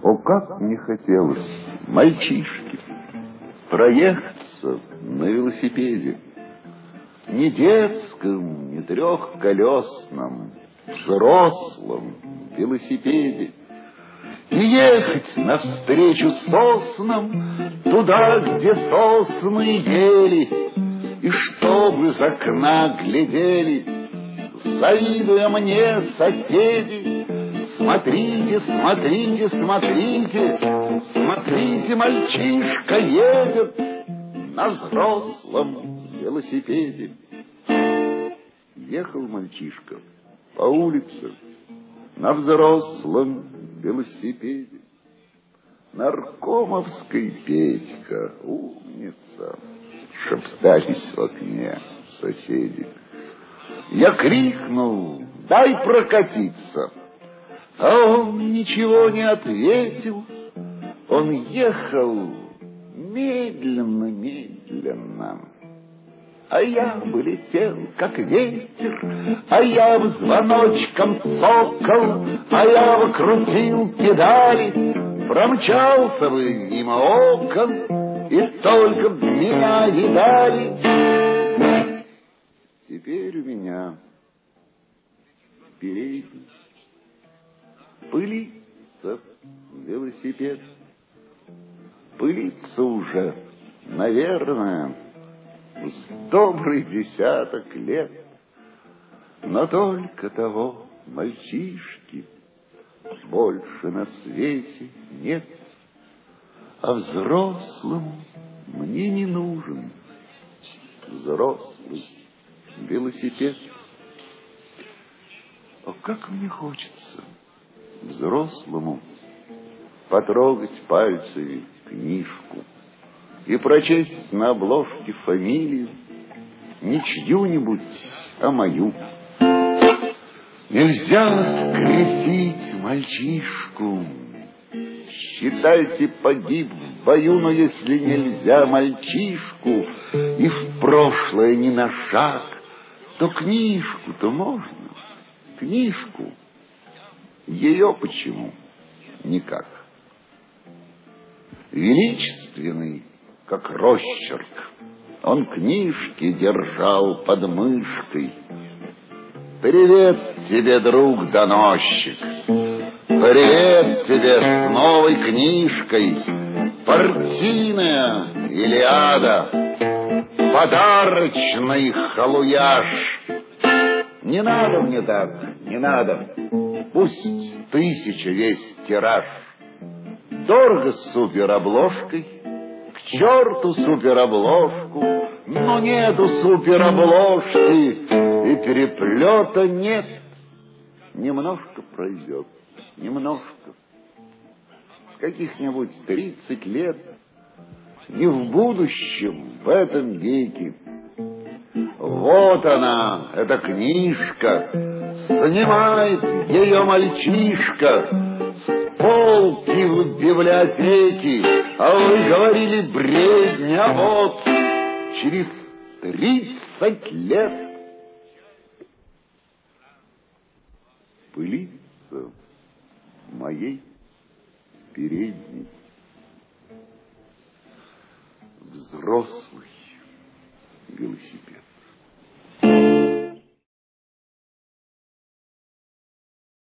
О, как мне хотелось, мальчишки, проехаться на велосипеде. Не детском, не трехколесном, взрослом велосипеде. И ехать навстречу соснам, туда, где сосны ели, и чтобы из окна глядели, завидуя мне соседи. Смотрите, смотрите, смотрите, смотрите, мальчишка едет на взрослом велосипеде. Ехал мальчишка по улице на взрослом велосипеде. Наркомовский Петька, умница, шептались в окне соседи. Я крикнул: дай прокатиться. А он ничего не ответил. Он ехал медленно, медленно. А я бы летел, как ветер, а я бы звоночком цокал, а я бы крутил педали, промчался бы мимо окон, и только б меня видали. Теперь у меня передний пылится велосипед. Пылится уже, наверное, с добрый десяток лет. Но только того мальчишки больше на свете нет. А взрослым мне не нужен взрослый велосипед. О, как мне хочется взрослому потрогать пальцами книжку и прочесть на обложке фамилию, не чью-нибудь, а мою. Нельзя скрестить мальчишку, считайте, погиб в бою, но если нельзя мальчишку и в прошлое ни на шаг, то книжку-то можно, книжку. Ее почему? Никак. Величественный, как росчерк, он книжки держал под мышкой. Привет тебе, друг-доносчик, привет тебе с новой книжкой. Партийная Илиада, подарочный халуяж. Не надо мне так, не надо. Пусть 1000 весь тираж. Дорого с суперобложкой, к черту суперобложку, но нету суперобложки, и переплета нет. Немножко пройдет, немножко. Каких-нибудь 30 лет, не в будущем, в этом веке. Вот она, эта книжка, снимает ее мальчишка с полки в библиотеке, а вы говорили бредни, а вот через 30 лет пылится моей передней взрослый велосипед.